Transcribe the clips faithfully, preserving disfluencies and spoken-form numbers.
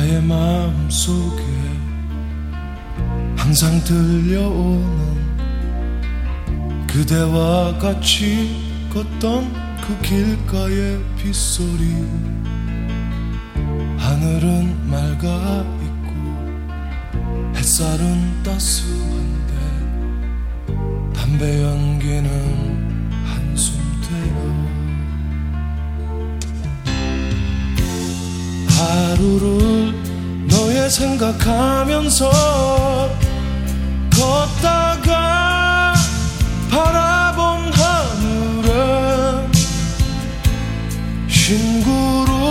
나의 마음속에 항상 들려오는 그대와 같이 걷던 그 길가의 빗소리. 하늘은 맑아 있고 햇살은 따스한데 담배 연기는 한숨 때려. 하루를 너의 생각하면서 걷다가 바라본 하늘은 흰구름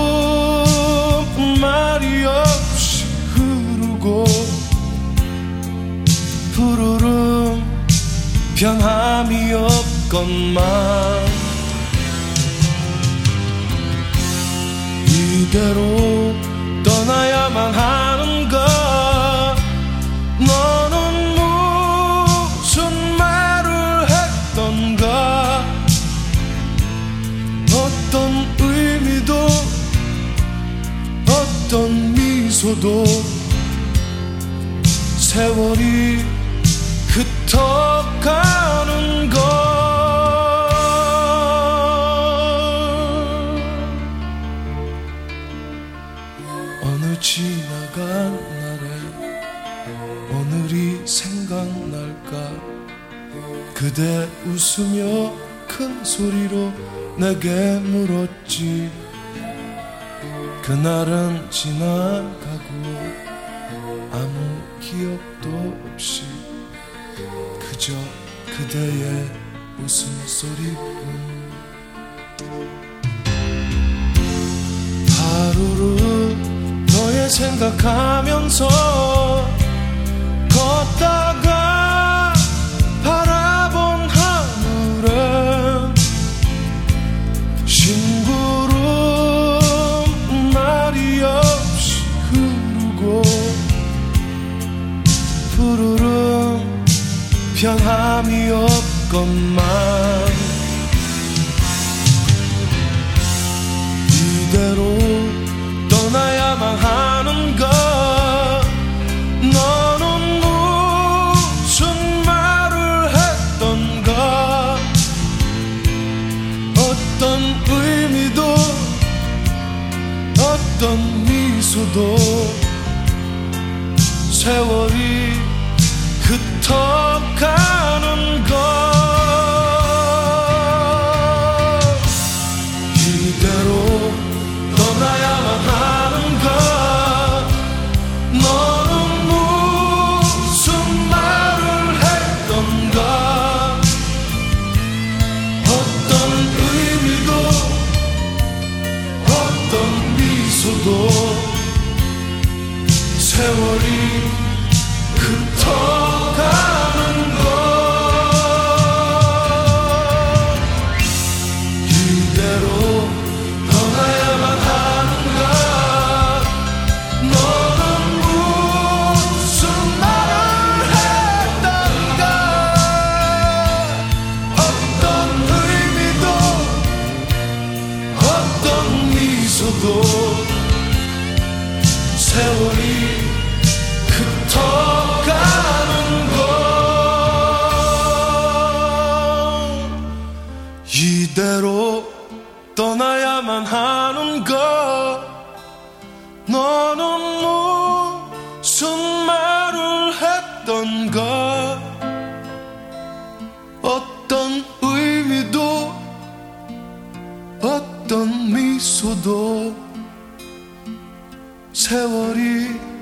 말이 없이 흐르고 푸르름 변함이 없건만 이대로 떠나야만 하는가. 너는 무슨 말을 했던가. 어떤 의미도 어떤 미소도 세월이 흩어가는 것. 어느 지나간 날에 오늘이 생각날까. 그대 웃으며 큰 소리로 내게 물었지. 그날은 지나가고 아무 기억도 없이 그저 그대의 웃음소리뿐. 하루를 너의 생각하면서 걷다가 바라본 하늘은 흰구름 말이 없이 흐르고 푸르름 변함이 없건만 이대로 떠나야만 하는가. 너는 무슨 말을 했던가. 어떤 의미도 어떤 미소도 세월이 흩어가는 것. 이대로 떠나야만 하는가. 너는 무슨 말을 했던가. 어떤 의미도 어떤 미소도 세월이 흩어가는 것. 이대로 떠나야만 하는가. 너는 무슨 말을 했던가. 어떤 의미도 어떤 미소도 세월이 흩어가는 것. 이대로 떠나야만 하는가. 너는 무슨 말을 했던가. 어떤 의미도 어떤 미소도 세월이